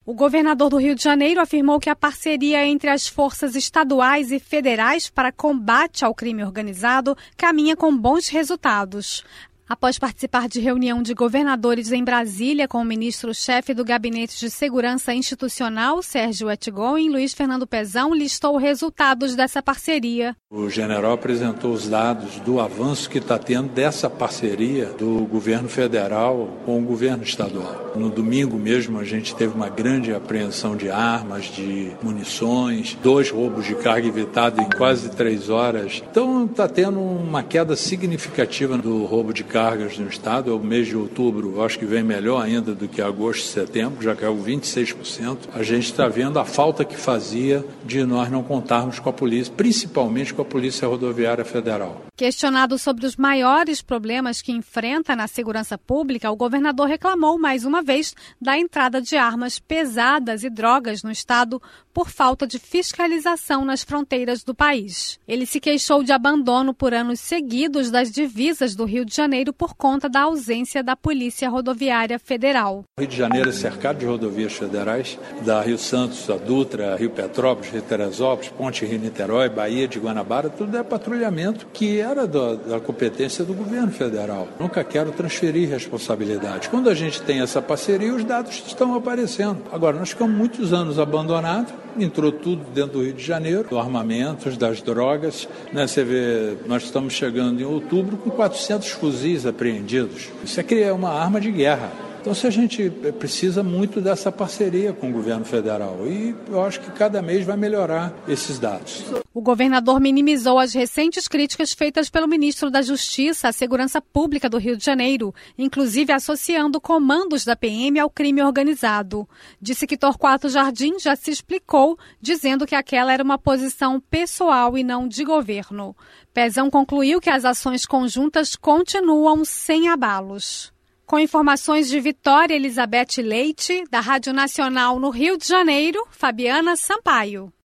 O governador do Rio de Janeiro afirmou que a parceria entre as forças estaduais e federais para combate ao crime organizado caminha com bons resultados. Após participar de reunião de governadores em Brasília com o ministro-chefe do Gabinete de Segurança Institucional, Sérgio Etgoin, Luiz Fernando Pezão listou resultados dessa parceria. O general apresentou os dados do avanço que está tendo dessa parceria do governo federal com o governo estadual. No domingo mesmo a gente teve uma grande apreensão de armas, de munições, 2 roubos de carga evitada em quase 3 horas. Então está tendo uma queda significativa do roubo de cargas no estado. O mês de outubro eu acho que vem melhor ainda do que agosto e setembro, já caiu 26%. A gente está vendo a falta que fazia de nós não contarmos com a polícia, principalmente com a Polícia Rodoviária Federal. Questionado sobre os maiores problemas que enfrenta na segurança pública, o governador reclamou mais uma vez da entrada de armas pesadas e drogas no estado por falta de fiscalização nas fronteiras do país. Ele se queixou de abandono por anos seguidos das divisas do Rio de Janeiro por conta da ausência da Polícia Rodoviária Federal. O Rio de Janeiro é cercado de rodovias federais, da Rio Santos, a Dutra, Rio Petrópolis, Rio Teresópolis, Ponte Rio-Niterói, Baía de Guanabara, tudo é patrulhamento que era da competência do governo federal. Nunca quero transferir responsabilidade. Quando a gente tem essa parceria, os dados estão aparecendo. Agora, nós ficamos muitos anos abandonados, entrou tudo dentro do Rio de Janeiro, do armamentos, das drogas. Você vê, nós estamos chegando em outubro com 400 fuzis apreendidos. Isso aqui é uma arma de guerra. Então, se a gente precisa muito dessa parceria com o governo federal e eu acho que cada mês vai melhorar esses dados. O governador minimizou as recentes críticas feitas pelo ministro da Justiça à Segurança Pública do Rio de Janeiro, inclusive associando comandos da PM ao crime organizado. Disse que Torquato Jardim já se explicou, dizendo que aquela era uma posição pessoal e não de governo. Pezão concluiu que as ações conjuntas continuam sem abalos. Com informações de Vitória Elizabeth Leite, da Rádio Nacional no Rio de Janeiro, Fabiana Sampaio.